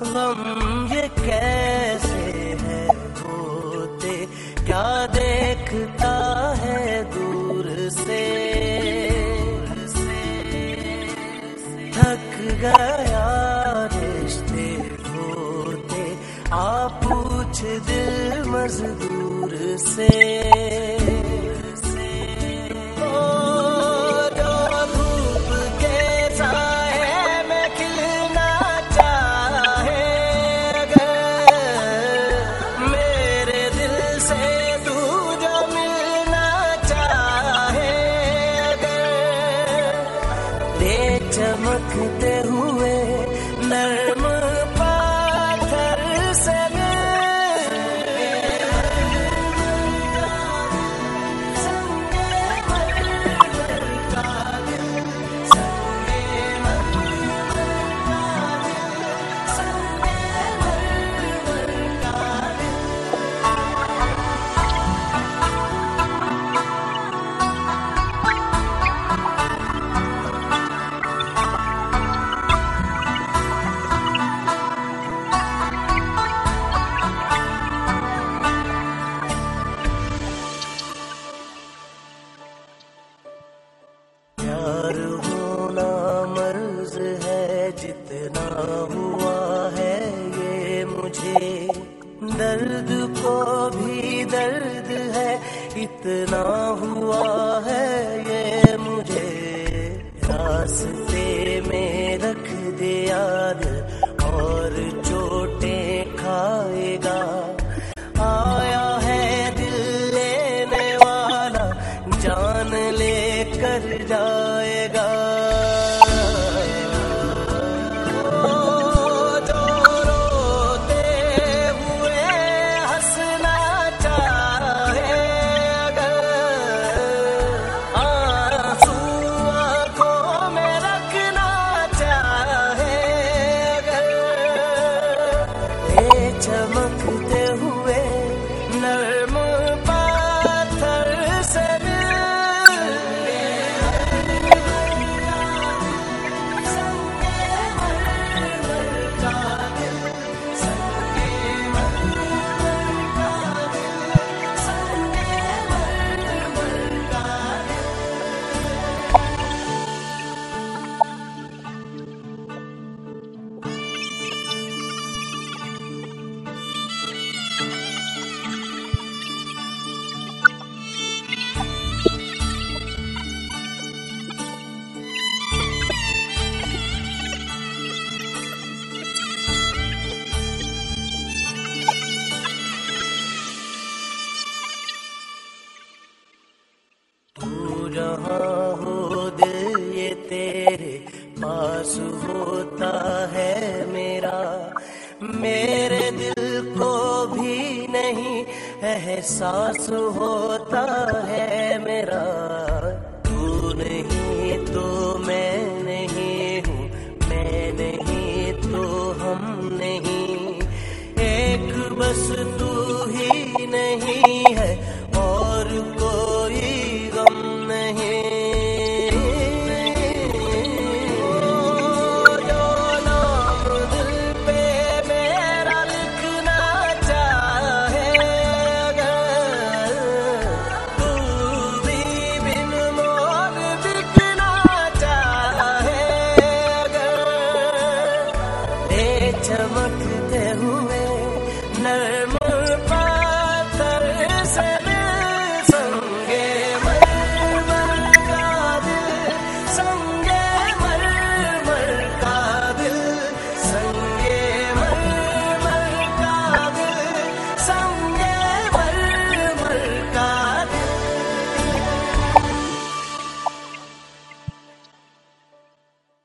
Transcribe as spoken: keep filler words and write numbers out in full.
हम ये कैसे है होते, क्या देखता है दूर से। थक गया रिश्ते होते, आ पूछ दिल मजदूर से। चमकते हुए नर्म पाथर से जितना हुआ है ये मुझे, दर्द को भी दर्द है इतना हुआ है ये मुझे। रास्ते में रख दे याद और चोटें खाएगा, आया है दिल लेने वाला जान लेकर जाएगा। चमकते हुए नर्म पाथर से जहाँ हो दिल ये तेरे पास होता है मेरा, मेरे दिल को भी नहीं एहसास होता है मेरा। तू नहीं तो मैं नहीं हूँ, मैं नहीं तो हम नहीं, एक बस तू ही नहीं है और कोई गम नहीं। जो नाम दिल पे मेरा लिखना चाहे अगर, तू भी बिन मोल बिकना चाहे अगर, ये चमकते हुए नर्म